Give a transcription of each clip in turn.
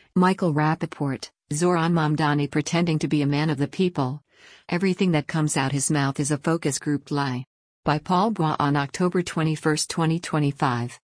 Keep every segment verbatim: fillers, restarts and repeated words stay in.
Michael Rappaport, Zoran Mamdani pretending to be a man of the people. Everything that comes out his mouth is a focus group lie. By Paul Bois on October twenty-first, twenty twenty-five.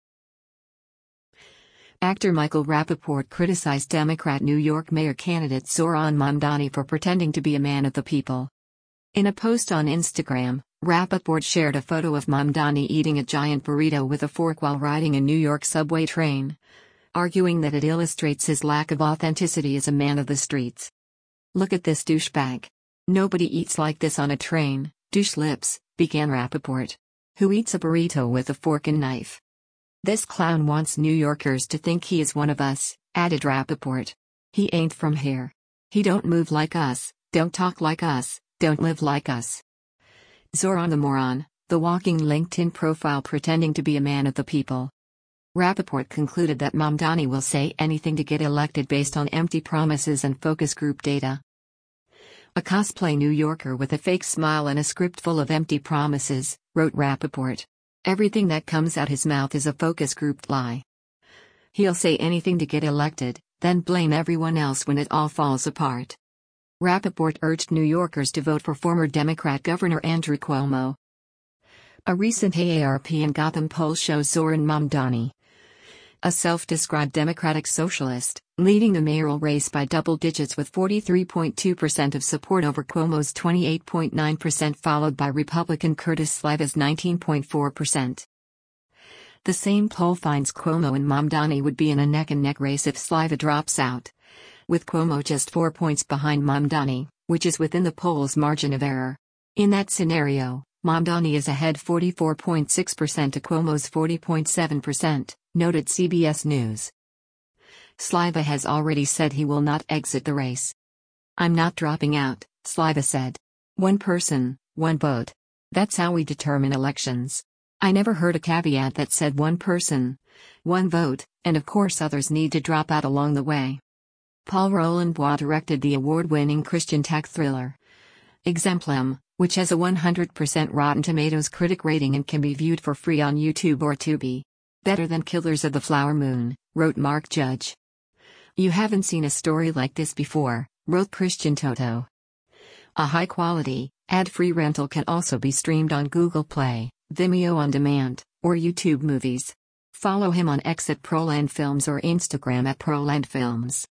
Actor Michael Rappaport criticized Democrat New York mayor candidate Zoran Mamdani for pretending to be a man of the people. In a post on Instagram, Rappaport shared a photo of Mamdani eating a giant burrito with a fork while riding a New York subway train, arguing that it illustrates his lack of authenticity as a man of the streets. "Look at this douchebag. Nobody eats like this on a train, douche lips," began Rappaport. "Who eats a burrito with a fork and knife? This clown wants New Yorkers to think he is one of us," added Rappaport. "He ain't from here. He don't move like us, don't talk like us, don't live like us. Zoran the moron, the walking LinkedIn profile pretending to be a man of the people." Rappaport concluded that Mamdani will say anything to get elected based on empty promises and focus group data. "A cosplay New Yorker with a fake smile and a script full of empty promises," wrote Rappaport. "Everything that comes out his mouth is a focus group lie. He'll say anything to get elected, then blame everyone else when it all falls apart." Rappaport urged New Yorkers to vote for former Democrat Governor Andrew Cuomo. A recent A A R P and Gotham poll shows Zoran Mamdani, a self-described Democratic socialist, leading the mayoral race by double digits with forty-three point two percent of support over Cuomo's twenty-eight point nine percent, followed by Republican Curtis Sliva's nineteen point four percent. The same poll finds Cuomo and Mamdani would be in a neck-and-neck race if Sliva drops out, with Cuomo just four points behind Mamdani, which is within the poll's margin of error. In that scenario, Mamdani is ahead forty-four point six percent to Cuomo's forty point seven percent, noted C B S News. Sliva has already said he will not exit the race. "I'm not dropping out," Sliva said. "One person, one vote. That's how we determine elections. I never heard a caveat that said one person, one vote, and of course others need to drop out along the way." Paul Roland Bois directed the award-winning Christian tech thriller Exemplum, which has a one hundred percent Rotten Tomatoes critic rating and can be viewed for free on YouTube or Tubi. "Better than Killers of the Flower Moon," wrote Mark Judge. "You haven't seen a story like this before," wrote Christian Toto. A high-quality, ad-free rental can also be streamed on Google Play, Vimeo On Demand, or YouTube Movies. Follow him on X at Proland Films or Instagram at Proland Films.